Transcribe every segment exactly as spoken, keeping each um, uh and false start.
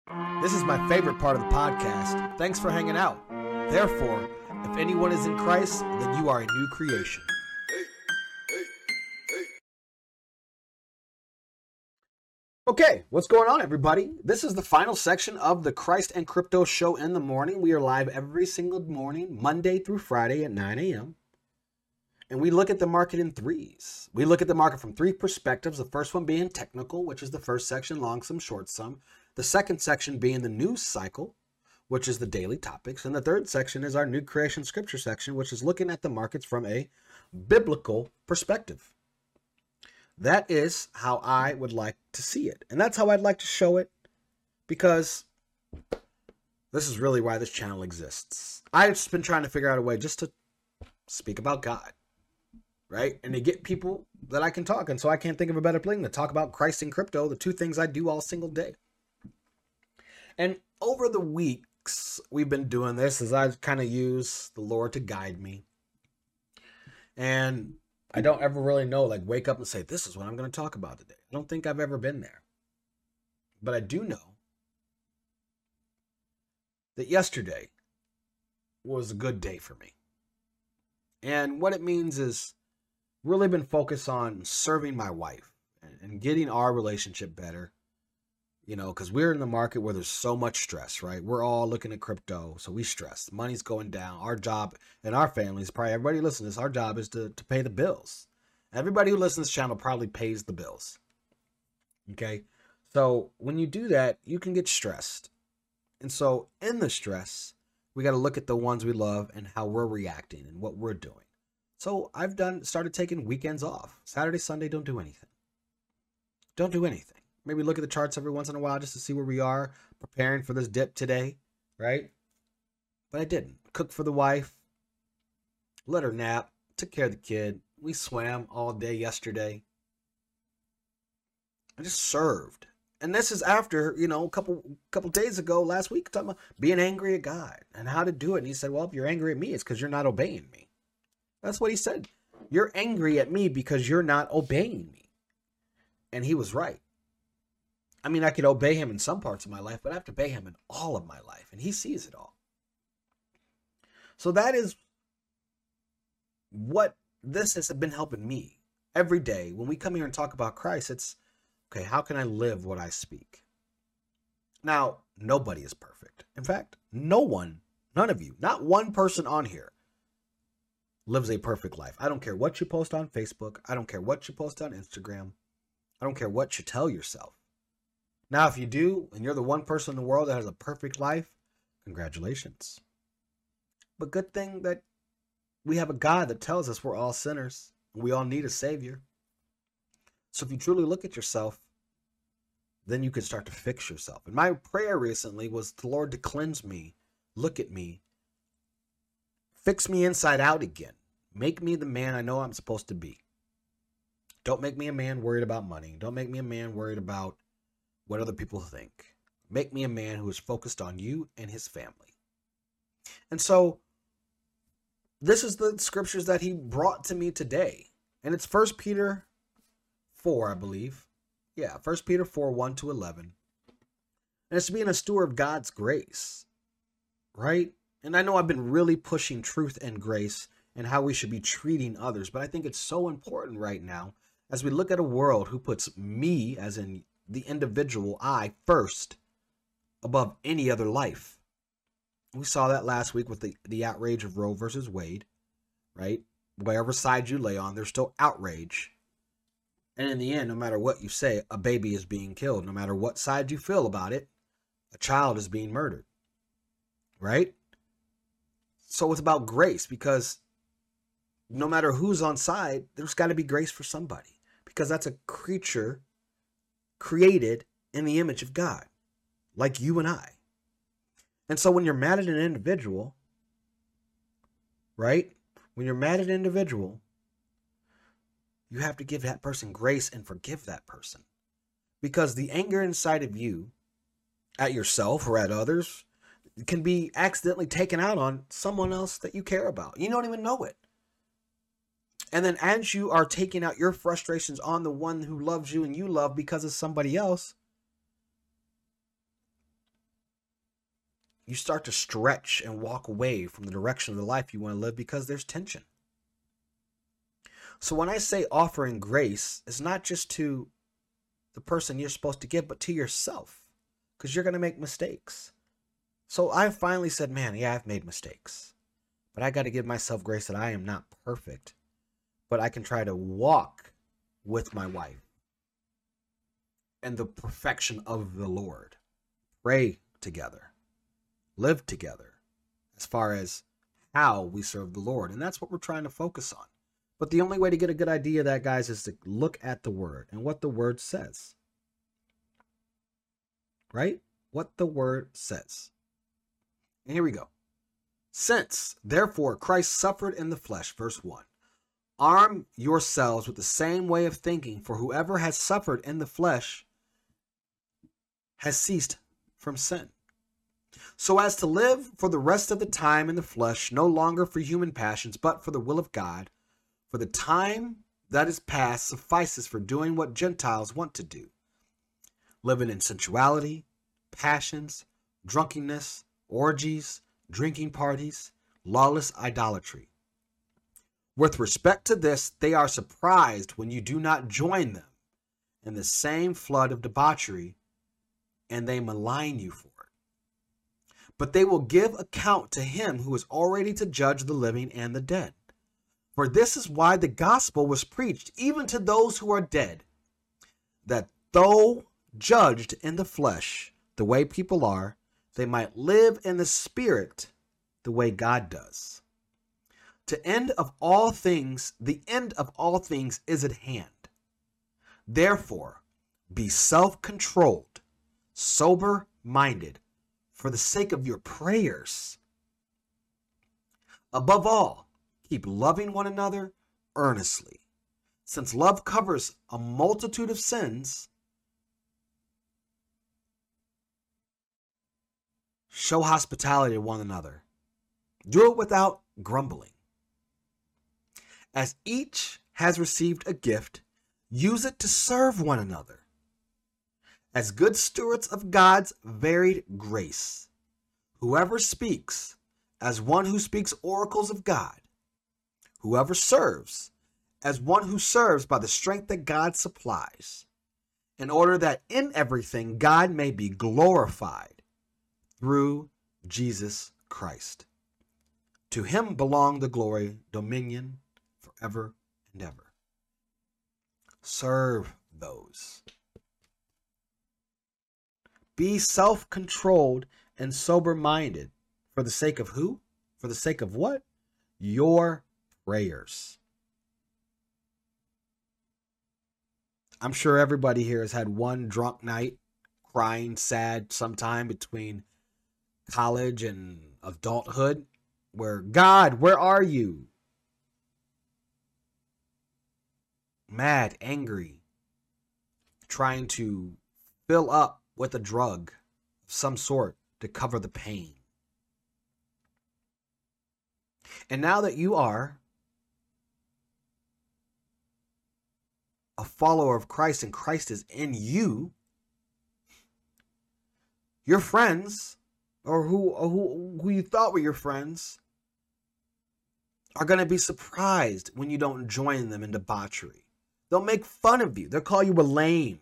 This is my favorite part of the podcast. Thanks for hanging out. Therefore, if anyone is in Christ, then you are a new creation. Okay, what's going on, everybody? This is the final section of the Christ and Crypto Show in the morning. We are live every single morning, Monday through Friday at nine a.m. And we look at the market in threes. We look at the market from three perspectives. The first one being technical, which is the first section, long sum, short sum. The second section being the news cycle, which is the daily topics. And the third section is our new creation scripture section, which is looking at the markets from a biblical perspective. That is how I would like to see it. And that's how I'd like to show it, because this is really why this channel exists. I've just been trying to figure out a way just to speak about God, right? And to get people that I can talk. And so I can't think of a better thing to talk about Christ and crypto, the two things I do all single day. And over the weeks we've been doing this, as I kind of use the Lord to guide me. And I don't ever really know, like wake up and say, this is what I'm going to talk about today. I don't think I've ever been there. But I do know that yesterday was a good day for me. And what it means is really been focused on serving my wife and getting our relationship better. You know, because we're in the market where there's so much stress, right? We're all looking at crypto, so we stress. Money's going down. Our job and our families, probably everybody listening to this, our job is to, to pay the bills. Everybody who listens to this channel probably pays the bills. Okay? So when you do that, you can get stressed. And so in the stress, we got to look at the ones we love and how we're reacting and what we're doing. So I've done started taking weekends off. Saturday, Sunday, don't do anything. Don't do anything. Maybe look at the charts every once in a while just to see where we are, preparing for this dip today, right? But I didn't. Cook for the wife, let her nap, took care of the kid. We swam all day yesterday. I just served. And this is after, you know, a couple couple days ago, last week, talking about being angry at God and how to do it. And he said, well, if you're angry at me, it's because you're not obeying me. That's what he said. You're angry at me because you're not obeying me. And he was right. I mean, I could obey him in some parts of my life, but I have to obey him in all of my life. And he sees it all. So that is what this has been helping me every day. When we come here and talk about Christ, it's, okay, how can I live what I speak? Now, nobody is perfect. In fact, no one, none of you, not one person on here lives a perfect life. I don't care what you post on Facebook. I don't care what you post on Instagram. I don't care what you tell yourself. Now, if you do, and you're the one person in the world that has a perfect life, congratulations. But good thing that we have a God that tells us we're all sinners, and we all need a Savior. So if you truly look at yourself, then you can start to fix yourself. And my prayer recently was the Lord to cleanse me, look at me, fix me inside out again. Make me the man I know I'm supposed to be. Don't make me a man worried about money. Don't make me a man worried about what other people think. Make me a man who is focused on you and his family. And so this is the scriptures that he brought to me today. And it's First Peter four, I believe. Yeah, First Peter four, one to eleven. And it's being a steward of God's grace. Right? And I know I've been really pushing truth and grace and how we should be treating others. But I think it's so important right now as we look at a world who puts me, as in the individual I, first above any other life. We saw that last week with the, the outrage of Roe versus Wade, right? Wherever side you lay on, there's still outrage. And in the end, no matter what you say, a baby is being killed. No matter what side you feel about it, a child is being murdered, right? So it's about grace, because no matter who's on side, there's got to be grace for somebody, because that's a creature created in the image of God, like you and I. And so when you're mad at an individual, right? When you're mad at an individual, you have to give that person grace and forgive that person. Because the anger inside of you at yourself or at others can be accidentally taken out on someone else that you care about. You don't even know it. And then as you are taking out your frustrations on the one who loves you and you love because of somebody else, you start to stretch and walk away from the direction of the life you want to live because there's tension. So when I say offering grace, it's not just to the person you're supposed to give, but to yourself, because you're going to make mistakes. So I finally said, man, yeah, I've made mistakes, but I got to give myself grace that I am not perfect, but I can try to walk with my wife and the perfection of the Lord, pray together, live together as far as how we serve the Lord. And that's what we're trying to focus on. But the only way to get a good idea of that, guys, is to look at the word and what the word says. Right? What the word says. And here we go. Since, therefore, Christ suffered in the flesh, verse one, arm yourselves with the same way of thinking, for whoever has suffered in the flesh has ceased from sin, so as to live for the rest of the time in the flesh, no longer for human passions, but for the will of God. For the time that is past suffices for doing what Gentiles want to do, living in sensuality, passions, drunkenness, orgies, drinking parties, lawless idolatry. With respect to this, they are surprised when you do not join them in the same flood of debauchery, and they malign you for it. But they will give account to him who is already to judge the living and the dead. For this is why the gospel was preached even to those who are dead, that though judged in the flesh, the way people are, they might live in the spirit the way God does. To end of all things, the end of all things is at hand. Therefore, be self-controlled, sober-minded, for the sake of your prayers. Above all, keep loving one another earnestly, since love covers a multitude of sins. Show hospitality to one another. Do it without grumbling. As each has received a gift, use it to serve one another. As good stewards of God's varied grace, whoever speaks as one who speaks oracles of God, whoever serves as one who serves by the strength that God supplies, in order that in everything God may be glorified through Jesus Christ. To him belong the glory, dominion, forever and ever. Serve those. Be self-controlled and sober-minded. For the sake of who? For the sake of what? Your prayers. I'm sure everybody here has had one drunk night, crying sad sometime between college and adulthood, where, God, where are you? Mad, angry, trying to fill up with a drug of some sort to cover the pain. And now that you are a follower of Christ and Christ is in you, your friends, or who, or who, who you thought were your friends, are going to be surprised when you don't join them in debauchery. They'll make fun of you. They'll call you a lame.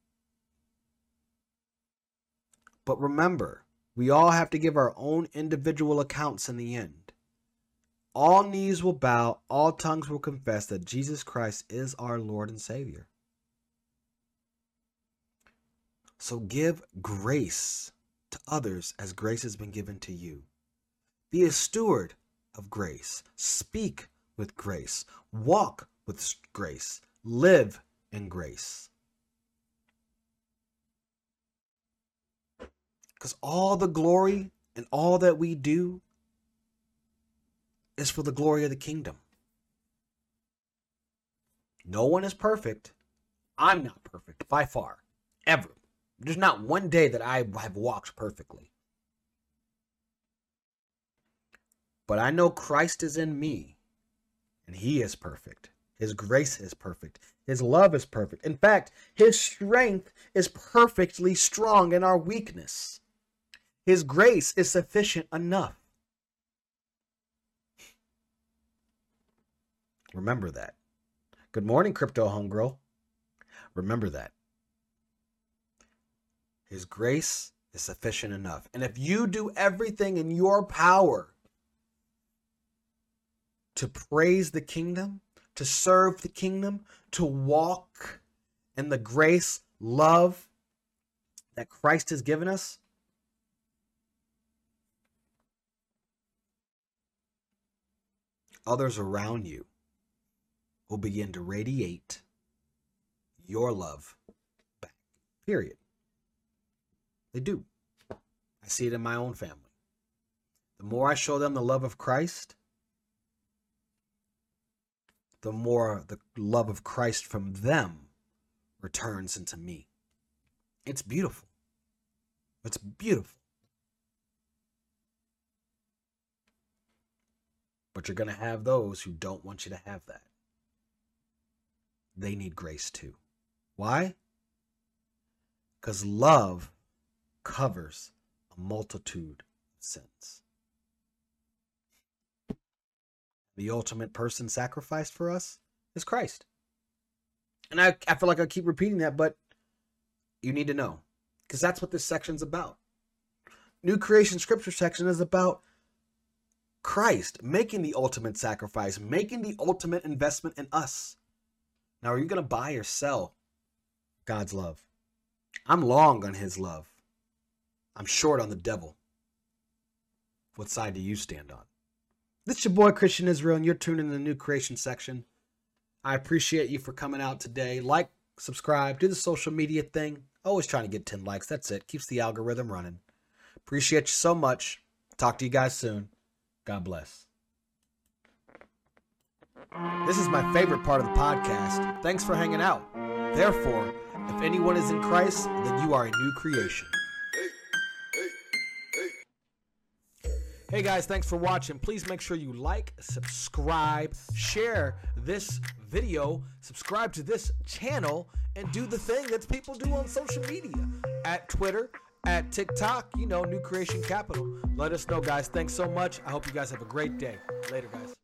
But remember, we all have to give our own individual accounts in the end. All knees will bow, all tongues will confess that Jesus Christ is our Lord and Savior. So give grace to others as grace has been given to you. Be a steward of grace. Speak with grace. Walk with grace. Live in grace. Because all the glory and all that we do is for the glory of the kingdom. No one is perfect. I'm not perfect by far, ever. There's not one day that I have walked perfectly. But I know Christ is in me, and he is perfect. His grace is perfect. His love is perfect. In fact, his strength is perfectly strong in our weakness. His grace is sufficient enough. Remember that. Good morning, Crypto Homegirl. Remember that. His grace is sufficient enough. And if you do everything in your power to praise the kingdom, to serve the kingdom, to walk in the grace, love that Christ has given us, others around you will begin to radiate your love back. Period. They do. I see it in my own family. The more I show them the love of Christ, the more the love of Christ from them returns into me. It's beautiful. It's beautiful. But you're going to have those who don't want you to have that. They need grace too. Why? Because love covers a multitude of sins. The ultimate person sacrificed for us is Christ. And I, I feel like I keep repeating that, but you need to know, because that's what this section's about. New Creation Scripture section is about Christ making the ultimate sacrifice, making the ultimate investment in us. Now, are you going to buy or sell God's love? I'm long on his love. I'm short on the devil. What side do you stand on? This is your boy Christian Israel, and you're tuned in to the New Creation section. I appreciate you for coming out today. Like, subscribe, do the social media thing. Always trying to get ten likes. That's it. Keeps the algorithm running. Appreciate you so much. Talk to you guys soon. God bless. This is my favorite part of the podcast. Thanks for hanging out. Therefore, if anyone is in Christ, then you are a new creation. Hey guys, thanks for watching. Please make sure you like, subscribe, share this video, subscribe to this channel, and do the thing that people do on social media. At Twitter, at TikTok, you know, New Creation Capital. Let us know, guys. Thanks so much. I hope you guys have a great day. Later, guys.